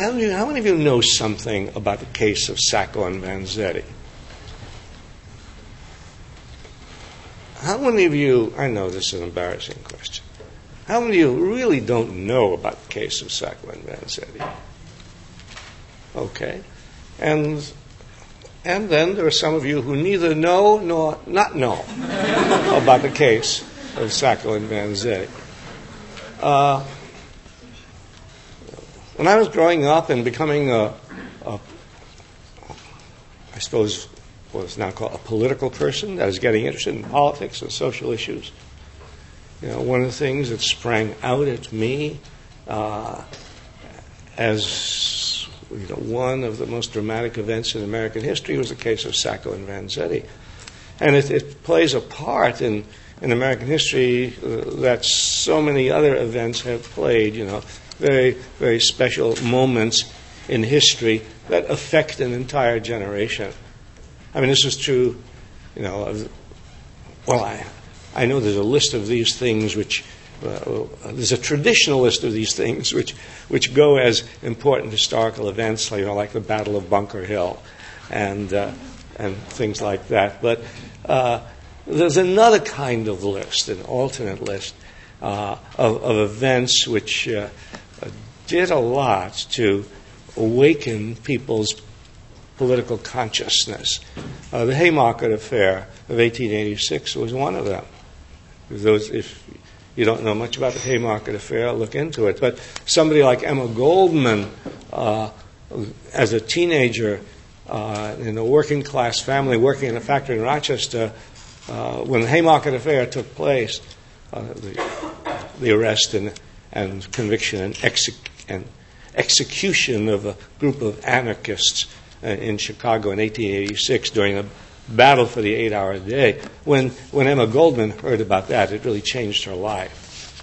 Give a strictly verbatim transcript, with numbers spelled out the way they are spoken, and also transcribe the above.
how, do you, how many of you know something about the case of Sacco and Vanzetti? How many of you, I know this is an embarrassing question, how many of you really don't know about the case of Sacco and Vanzetti? Okay. And and then there are some of you who neither know nor not know about the case of Sacco and Vanzetti. Uh, when I was growing up and becoming a, a I suppose what is now called a political person, that is getting interested in politics and social issues, you know, one of the things that sprang out at me uh, as you know, one of the most dramatic events in American history was the case of Sacco and Vanzetti. And it, it plays a part in, in American history uh, that so many other events have played, you know, very, very special moments in history that affect an entire generation. I mean, this is true, you know, of, well, I, I know there's a list of these things which, uh, there's a traditional list of these things which which go as important historical events, you know, like the Battle of Bunker Hill and uh, and things like that. But uh, there's another kind of list, an alternate list uh, of, of events which uh, did a lot to awaken people's political consciousness. Uh, the Haymarket Affair of eighteen eighty-six was one of them. Those, if you don't know much about the Haymarket Affair, look into it. But somebody like Emma Goldman, uh, as a teenager uh, in a working class family working in a factory in Rochester, uh, when the Haymarket Affair took place, uh, the, the arrest and, and conviction and, exec- and execution of a group of anarchists uh, in Chicago in eighteen eighty-six during the battle for the eight-hour day. When when Emma Goldman heard about that, it really changed her life.